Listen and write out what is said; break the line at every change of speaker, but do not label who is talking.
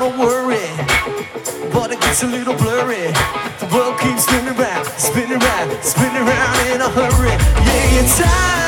wanna worry, but it gets a little blurry. The world keeps spinning round, spinning round, spinning round in a hurry. Yeah, it's time.